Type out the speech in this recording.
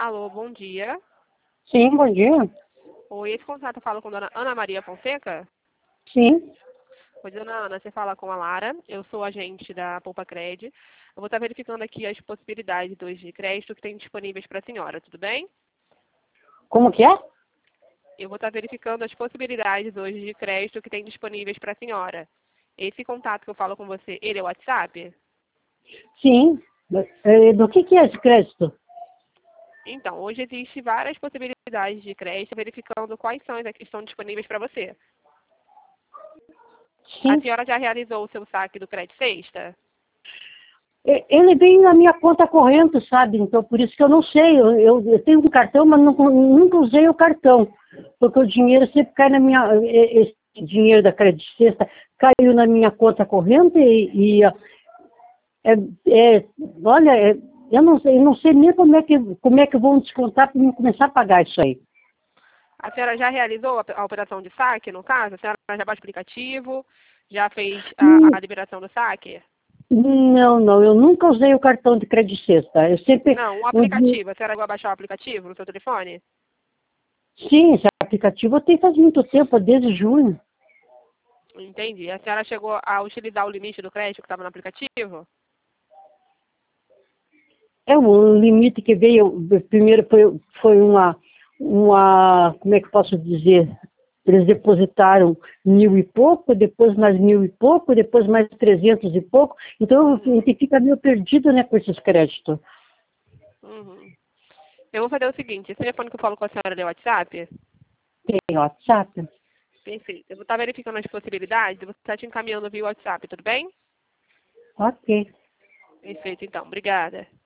Alô, bom dia. Sim, bom dia. Oi, esse contato fala com a dona Ana Maria Fonseca? Sim. Oi, dona Ana, você fala com a Lara. Eu sou agente da Poupa Cred. Eu vou estar verificando aqui as possibilidades hoje de crédito que tem disponíveis para a senhora, tudo bem? Como que é? Eu vou estar verificando as possibilidades hoje de crédito que tem disponíveis para a senhora. Esse contato que eu falo com você, ele é o WhatsApp? Sim. Do que é esse crédito? Então, hoje existe várias possibilidades de crédito, verificando quais são as que estão disponíveis para você. A Sim. senhora já realizou o seu saque do Cred Sexta? Ele veio na minha conta corrente, sabe? Então, por isso que eu não sei. Eu tenho um cartão, mas nunca usei o cartão. Porque o dinheiro sempre cai na minha... Esse dinheiro da Credit Sexta caiu na minha conta corrente olha, eu não sei nem como é que vão descontar para mim começar a pagar isso aí. A senhora já realizou a operação de saque, no caso? A senhora já baixou o aplicativo? Já fez a liberação do saque? Não, eu nunca usei o cartão de Credit Sexta. Eu sempre... Não, o aplicativo. A senhora vai baixar o aplicativo no seu telefone? Sim, esse aplicativo eu tenho faz muito tempo, desde junho. Entendi. A senhora chegou a utilizar o limite do crédito que estava no aplicativo? É um limite que veio, primeiro foi como é que eu posso dizer? Eles depositaram 1.000 e pouco, depois mais 1.000 e pouco, depois mais 300 e pouco. Então a gente fica meio perdido, né, com esses créditos. Uhum. Eu vou fazer o seguinte, esse telefone que eu falo com a senhora é o WhatsApp? Tem WhatsApp? Perfeito. Eu vou estar verificando as possibilidades e vou estar te encaminhando via WhatsApp, tudo bem? Ok. Perfeito, então. Obrigada.